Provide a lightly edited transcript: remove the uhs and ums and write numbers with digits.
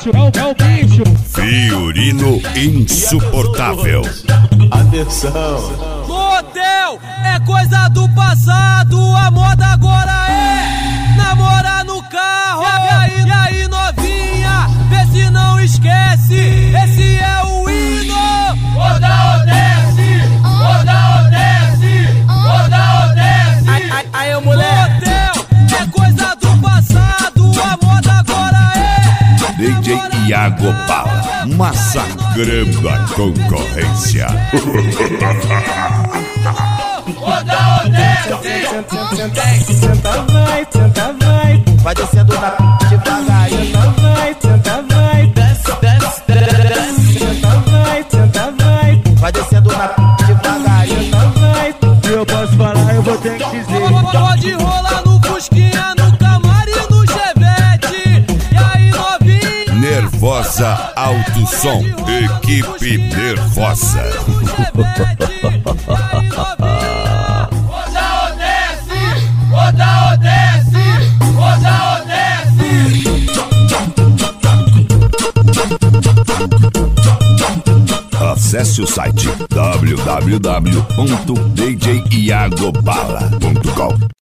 bicho. Fiorino insuportável. Atenção. Motel é coisa do passado, a moda agora é namorar no carro. E aí novinha, vê se não esquece, esse é o hino. Roda ou desce, roda ou desce, roda ou desce. Aí moleque. Motel é coisa do passado, a moda agora é DJ Iago Bala, massacrando a concorrência. roda ou desce. Senta vai, Vai descendo na p devagarinho. senta vai, Desce, desce, desce. senta vai, Vai descendo na p devagarinho. Se eu posso falar, eu vou ter que dizer. Pode rolar no Fusquinha, no Camaro e no Chevette. E aí novinha, Nervosa Alto Som, equipe nervosa. no Chevette. E aí novinha, roda ou desce, roda ou desce, roda ou desce. Acesse o site www.djiagobala.com.